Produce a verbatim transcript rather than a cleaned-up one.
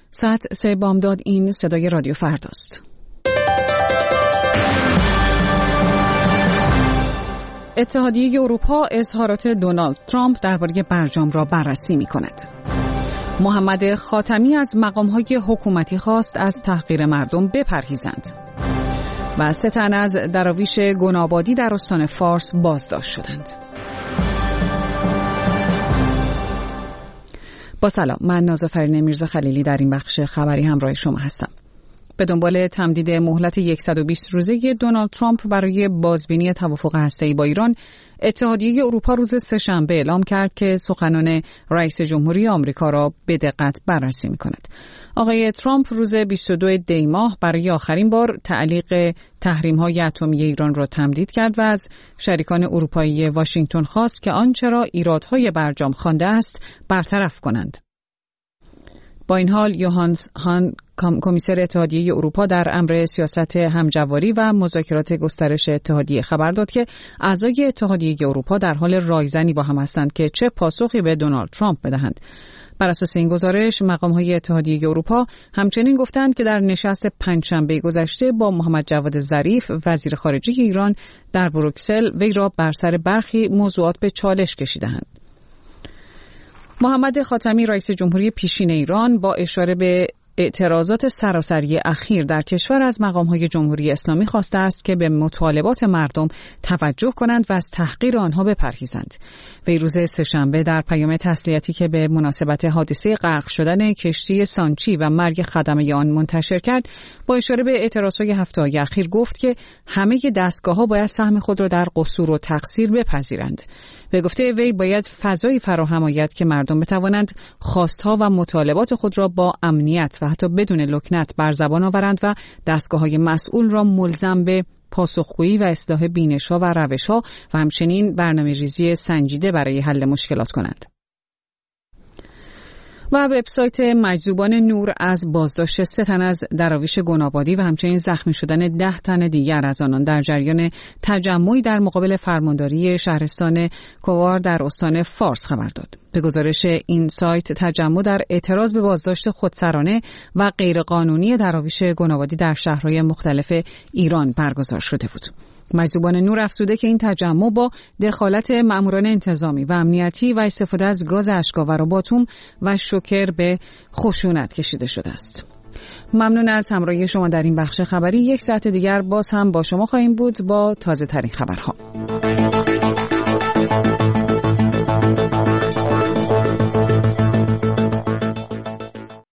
ساعت سه بامداد. این صدای رادیو فرداست. اتحادیه اروپا اظهارات دونالد ترامپ درباره برجام را بررسی می‌کند. محمد خاتمی از مقام‌های حکومتی خواست از تحقیر مردم بپرهیزند. و سه تن از دراویش گنابادی در استان فارس بازداشت شدند. با سلام، من نازافرین میرزا خلیلی در این بخش خبری همراه شما هستم. به دنبال تمدید مهلت صد و بیست روزه دونالد ترامپ برای بازبینی توافق هسته‌ای با ایران، اتحادیه اروپا روز سه‌شنبه اعلام کرد که سخنان رئیس جمهوری آمریکا را به دقت بررسی می‌کند. آقای ترامپ روز بیست و دو دی ماه برای آخرین بار تعلیق تحریم‌های اتمی ایران را تمدید کرد و از شریکان اروپایی واشنگتن خواست که آنچه را ایرادهای برجام خوانده است برطرف کنند. با این حال یوهانس هان کمیسر اتحادیه اروپا در امر سیاست همجواری و مذاکرات گسترش اتحادیه خبر داد که اعضای اتحادیه اروپا در حال رایزنی با هم هستند که چه پاسخی به دونالد ترامپ بدهند. بر اساس این گزارش، مقام‌های اتحادیه اروپا همچنین گفتند که در نشست پنجشنبه گذشته با محمد جواد ظریف وزیر خارجه ایران در بروکسل وی را بر سر برخی موضوعات به چالش کشیدند. محمد خاتمی رئیس جمهوری پیشین ایران با اشاره به اعتراضات سراسری اخیر در کشور از مقام‌های جمهوری اسلامی خواسته است که به مطالبات مردم توجه کنند و از تحقیر آنها بپرهیزند. وی روز سه‌شنبه در پیام تسلیتی که به مناسبت حادثه غرق شدن کشتی سانچی و مرگ خدمه آن منتشر کرد، با اشاره به اعتراضات هفته‌های اخیر گفت که همه دستگاه‌ها باید سهم خود را در قصور و تقصیر بپذیرند. به گفته وی باید فضایی فراهم آید که مردم بتوانند خواستها و مطالبات خود را با امنیت و حتی بدون لکنت بر زبان آورند و دستگاه‌های مسئول را ملزم به پاسخگویی و اصلاح بینش‌ها و روش‌ها و همچنین برنامه‌ریزی سنجیده برای حل مشکلات کنند. و وبسایت مجذوبان نور از بازداشت سه تن از دراویش گنابادی و همچنین زخمی شدن ده تن دیگر از آنان در جریان تجمعی در مقابل فرمانداری شهرستان کوار در استان فارس خبر داد. به گزارش این سایت، تجمع در اعتراض به بازداشت خودسرانه و غیرقانونی دراویش گنابادی در شهرهای مختلف ایران برگزار شده بود. مجذوبان نور افزوده که این تجمع با دخالت ماموران انتظامی و امنیتی و استفاده از گاز اشک‌آور و باتوم و شوکر به خشونت کشیده شده است. ممنون از همراهی شما در این بخش خبری. یک ساعت دیگر باز هم با شما خواهیم بود با تازه ترین خبرها.